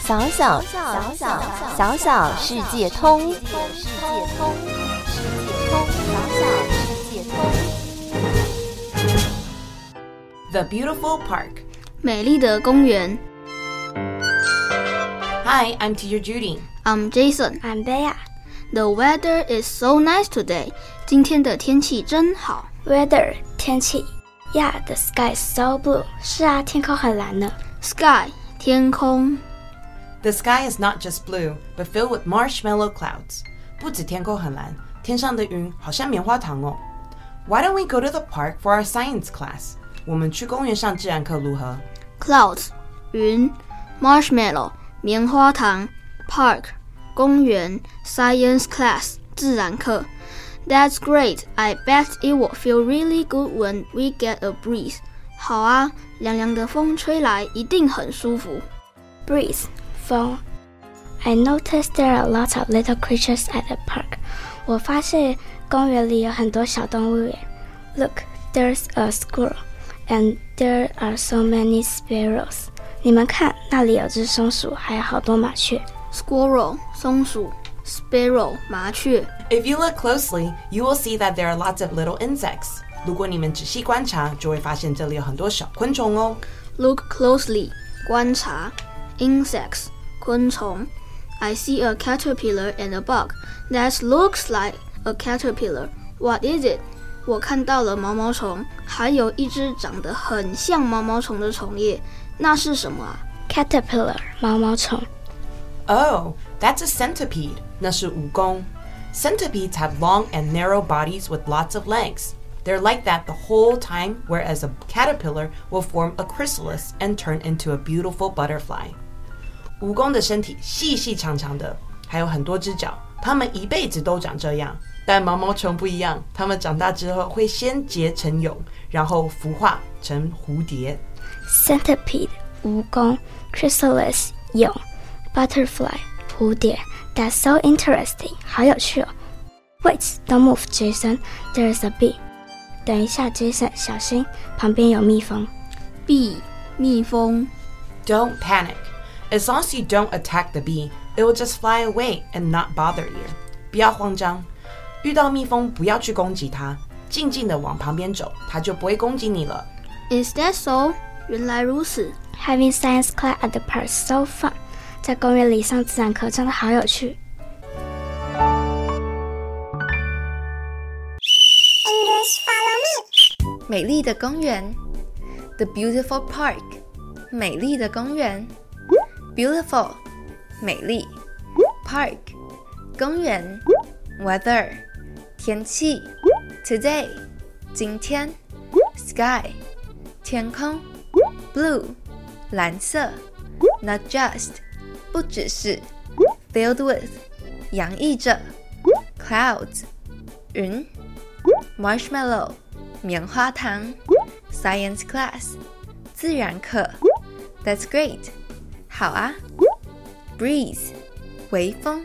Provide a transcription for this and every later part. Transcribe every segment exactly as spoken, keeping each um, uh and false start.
小小小小小小世界通，世界通，世界通，小小世界通。 The Beautiful Park， 美丽的公园。 Hi, I'm Teacher Judy. I'm Jason. I'm Bea. The weather is so nice today. 今天的天气真好。 Weather 天气 Yeah, the sky is so blue. 是啊，天空很蓝呢。 Sky 天空。 The sky is not just blue, but filled with marshmallow clouds. 不止天空很蓝，天上的云好像棉花糖哦。Why don't we go to the park for our science class? 我们去公园上自然课如何？ Clouds 云 Marshmallow 棉花糖 Park 公园 Science class 自然课。That's great. I bet it will feel really good when we get a breeze. 好啊，凉凉的风吹来一定很舒服。 Breeze 风 I noticed there are lots of little creatures at the park. 我发现公园里有很多小动物园。 Look, there's a squirrel, and there are so many sparrows. 你们看，那里有只松鼠，还有好多麻雀。 Squirrel 松鼠 Sparrow 麻雀。 If you look closely, you will see that there are lots of little insects. 如果你们仔细观察，就会发现这里有很多小昆虫哦。 Look closely 观察 Insects 昆虫。 I see a caterpillar and a bug. That looks like a caterpillar. What is it? 我看到了毛毛虫，还有一只长得很像毛毛虫的虫叶，那是什么啊？ Caterpillar 毛毛虫。 Oh, that's a centipede. 那是蜈蚣。 Centipedes have long and narrow bodies with lots of legs. They're like that the whole time, whereas a caterpillar will form a chrysalis and turn into a beautiful butterfly. 蜈蚣的身体细细长长的，还有很多只脚，它们一辈子都长这样。但毛毛虫不一样，它们长大之后会先结成蛹，然后孵化成蝴蝶。 Centipede 蜈蚣 Chrysalis 蛹 Butterfly 蝴蝶。 That's so interesting 好有趣哦。 Wait, don't move, Jason. There's a bee. 等一下 Jason 小心，旁边有蜜蜂。 Bee 蜜蜂。 Don't panic. As long as you don't attack the bee, it will just fly away and not bother you. 不要慌张，遇到蜜蜂不要去攻击它，静静的往旁边走，它就不会攻击你了。 Is that so? 原来如此。 Having science class at the park is so fun. 在公园里上自然课真的好有趣。 美丽的公园 The Beautiful Park 美丽的公园 Beautiful 美丽 Park 公园 Weather 天气 Today 今天 Sky 天空 Blue 蓝色 Not just 不只是 Filled with 洋溢着 Clouds 云 Marshmallow 棉花糖 Science class 自然课 That's great 好啊 Breeze 微风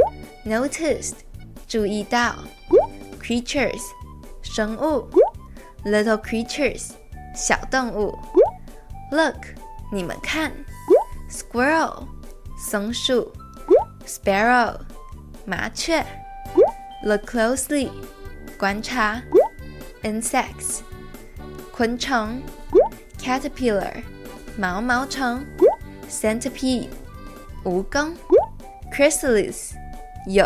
Noticed 注意到 Creatures 生物 Little creatures 小动物 Look 你们看 Squirrel 松鼠 Sparrow 麻雀 Look closely 观察Insects 昆虫 Caterpillar 毛毛虫 Centipede 蜈蚣 Chrysalis 蛹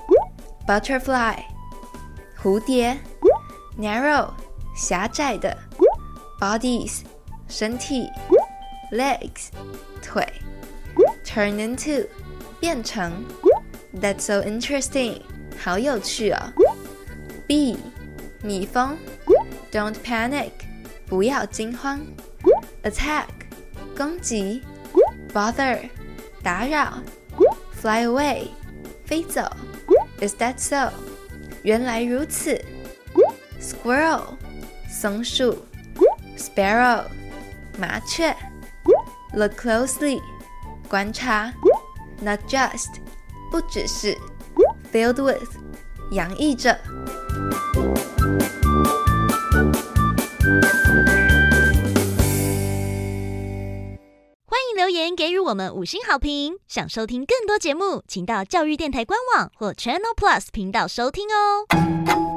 Butterfly 蝴蝶 Narrow 狭窄的 Bodies 身体 Legs 腿 Turn into 变成 That's so interesting 好有趣哦 Bee蜜蜂 Don't panic 不要惊慌 Attack 攻击 Bother 打扰 Fly away 飞走 Is that so 原来如此 Squirrel 松鼠 Sparrow 麻雀 Look closely 观察 Not just 不只是 Filled with 洋溢着留言给予我们五星好评。想收听更多节目，请到教育电台官网或 Channel Plus 频道收听哦。